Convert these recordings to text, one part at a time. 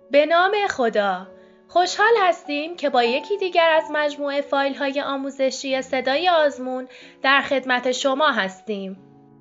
به نام خدا. خوشحال هستیم که با یکی دیگر از مجموعه فایل‌های آموزشی صدای آزمون در خدمت شما هستیم.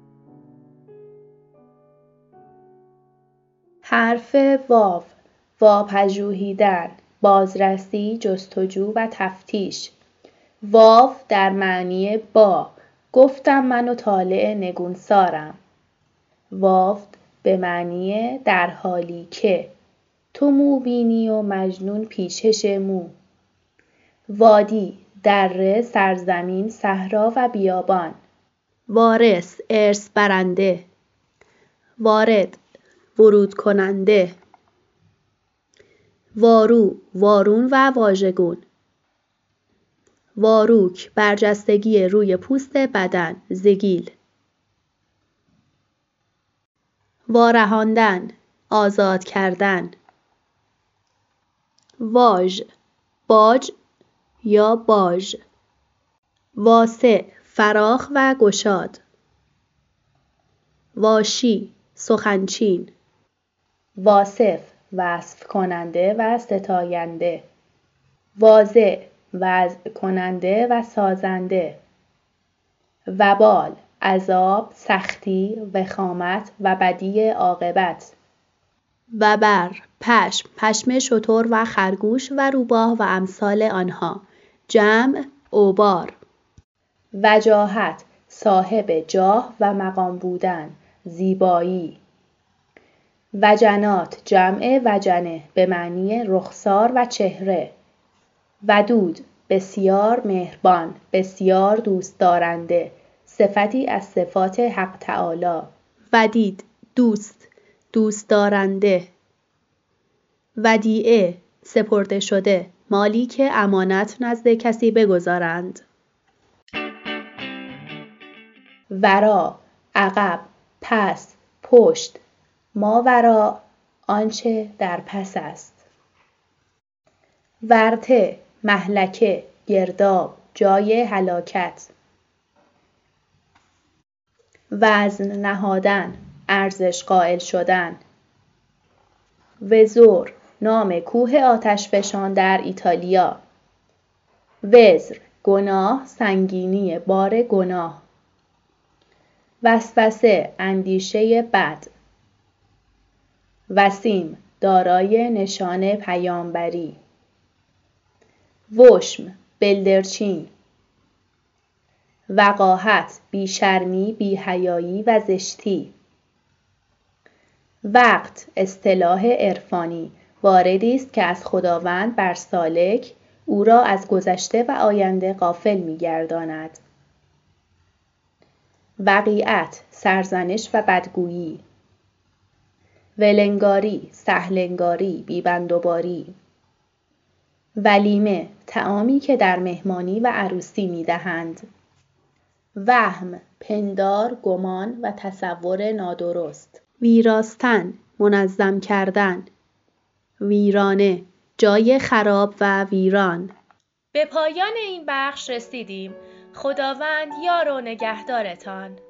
حرف واو، واپژوهیدن، بازرسی، جستجو و تفتیش. واو در معنی با، گفتم من و طالع نگونسارم. واو به معنی در حالی که، تو مو بینی و مجنون پیچش مو. وادی، دره، سرزمین، صحرا و بیابان. وارث، ارث برنده. وارد، ورود کننده. وارو، وارون و واژگون. واروک، برجستگی روی پوست بدن، زگیل. وارهاندن، آزاد کردن. واژ، باج یا باژ. واسع، فراخ و گشاد. واشی، سخنچین. واصف، وصف کننده و ستاینده. واضع، وضع کننده و سازنده. وبال، عذاب، سختی، وخامت و بدی عاقبت. وبر، پشم، پشم شتر و خرگوش و روباه و امثال آنها، جمع اوبار. وجاهت، صاحب جاه و مقام بودن، زیبایی. وجنات، جمع وجنه به معنی رخسار و چهره. ودود، بسیار مهربان، بسیار دوست دارنده، صفتی از صفات حق تعالی. ودید، دوست، دوست دارنده. ودیعه، سپرده شده، مالی که امانت نزد کسی بگذارند. ورا، عقب، پس، پشت. ماوراء، آنچه در پس است. ورطه، مهلکه، گرداب، جای هلاکت. وزن نهادن، ارزش قائل شدن. وزور، نام کوه آتشفشان در ایتالیا. وزر، گناه، سنگینی بار گناه. وسوسه، اندیشه بد. وسیم، دارای نشان پیامبری. وشم، بلدرچین. وقاحت، بیشرمی، بیحیایی و زشتی. وقت، اصطلاح عرفانی، واردی است که از خداوند بر سالک او را از گذشته و آینده غافل می‌گرداند. وقیعت، سرزنش و بدگویی. ولنگاری، سهلنگاری، بیبندوباری. ولیمه، طعامی که در مهمانی و عروسی می‌دهند. وهم، پندار، گمان و تصور نادرست. ویراستن، منظم کردن. ویرانه، جای خراب و ویران. به پایان این بخش رسیدیم. خداوند یار و نگهدارتان.